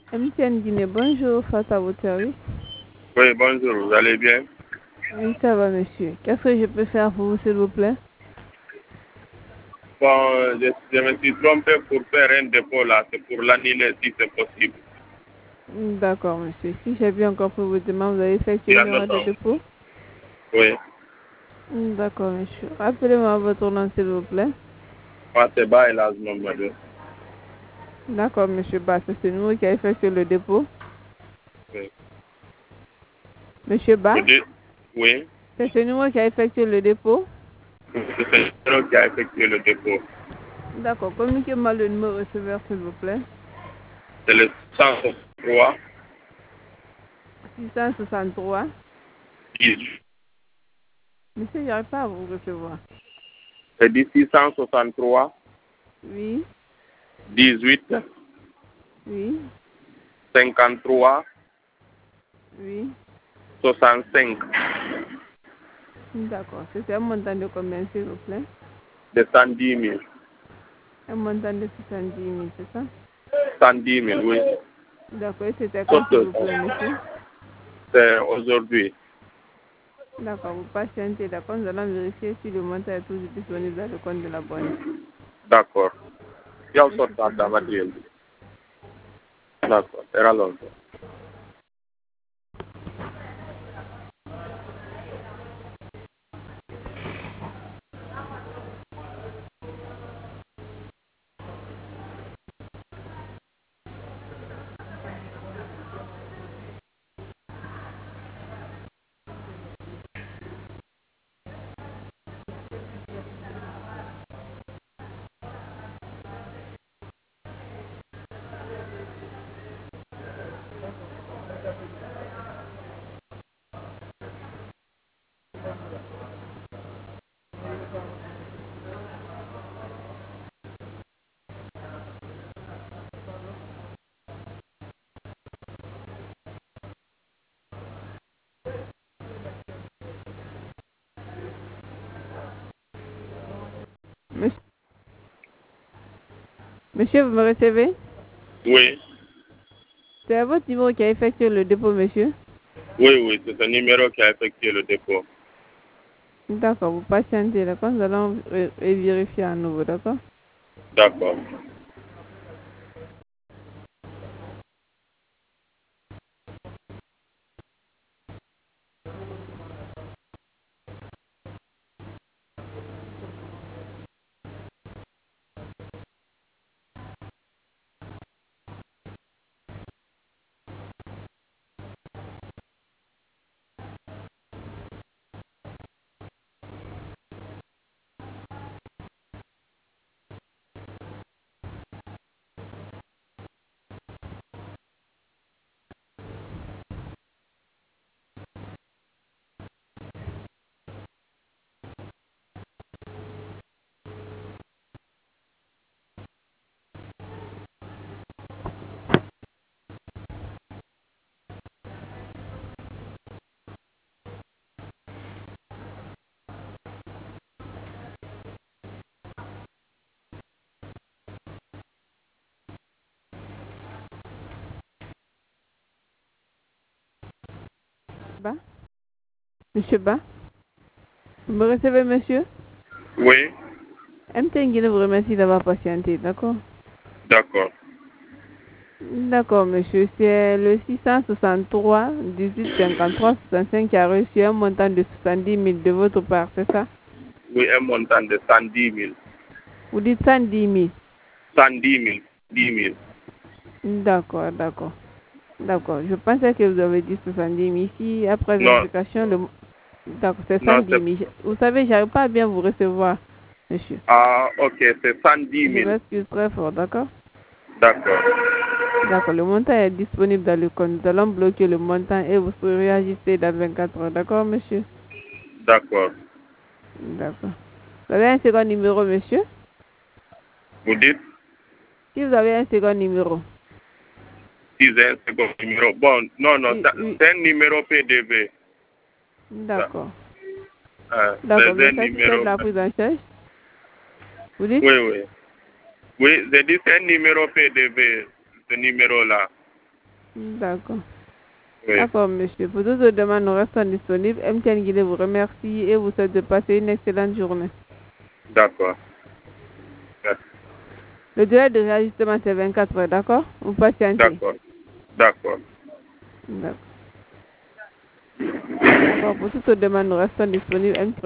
MTN Guinée, bonjour, face à votre service. Oui, bonjour, vous allez bien? Oui, ça va, monsieur. Qu'est-ce que je peux faire pour vous, s'il vous plaît? Bon, je me suis trompé pour faire un dépôt là, c'est pour l'annuler si c'est possible. D'accord, monsieur. Si j'ai bien compris vos demandes, vous avez effectué Il y a une erreur de longtemps. dépôt? Oui, D'accord, monsieur. Rappelez-moi votre nom, s'il vous plaît. moi c'est Baïlas Mamadou. D'accord, monsieur Bass, c'est ce numéro qui a effectué le dépôt. Oui. Monsieur Bass, Vous dites? Oui, c'est ce numéro qui a effectué le dépôt. c'est ce numéro qui a effectué le dépôt. D'accord, communiquez-moi le numéro receveur, s'il vous plaît. C'est le 163 663. 18. Monsieur, j'arrive pas à vous recevoir. C'est dit 663 Oui, 18 oui, 53 oui. 65 D'accord. C'est un montant de combien, s'il vous plaît? de 110 000. Un montant de 70 000, c'est ça? 110 000, oui. D'accord. Et c'était quand, s'il vous plaît, monsieur? C'est aujourd'hui. D'accord. Vous patientez. D'accord. Nous allons vérifier si le montant est toujours disponible dans le compte de la banque. D'accord. Il y a Merci, autre c'est dans ça. matériel. D'accord, era longtemps. Monsieur, monsieur, vous me recevez? Oui, C'est votre numéro qui a effectué le dépôt, monsieur? oui, c'est ce numéro qui a effectué le dépôt. D'accord. Vous patientez. D'accord. Nous allons vérifier à nouveau. D'accord. D'accord. Ba? Monsieur Ba? Vous me recevez, monsieur? Oui, MTN Guinée vous remercie d'avoir patienté. D'accord. d'accord. D'accord, monsieur. C'est le 663 18 53 65 qui a reçu un montant de 70 000 de votre part, c'est ça? Oui, un montant de 110 000. Vous dites 110 000. 110 000. 10 000. D'accord, d'accord. D'accord. Je pensais que vous avez dit 70 000. Ici, après Non, vérification, d'accord, c'est non, 110 c'est... 000. Vous savez, j'arrive pas à bien vous recevoir, monsieur. Ah, ok, c'est 110 Je 000. m'excuse très fort, d'accord? D'accord. D'accord, le montant est disponible dans le compte. Nous allons bloquer le montant et vous réagissez dans 24 heures. D'accord, monsieur? D'accord. D'accord. Vous avez un second numéro, monsieur? Vous dites Si vous avez un second numéro. si c'est un second numéro. Bon, non, Oui, oui. c'est un numéro PDV. Ça. D'accord. C'est D'accord, vous un êtes satisfait de numéro. la prise en charge? Vous dites? Oui, oui. Oui, j'ai dit c'est un numéro PDV, ce numéro-là. D'accord. Oui, D'accord, monsieur. Pour toutes vos demandes, nous restons disponibles. MTN Guinée vous remercie et vous souhaite de passer une excellente journée. d'accord. Merci. Le délai de réajustement, c'est 24 heures, d'accord? Vous patientez. D'accord. D'accord. D'accord. D'accord. Pour toutes vos demandes, nous restons disponibles.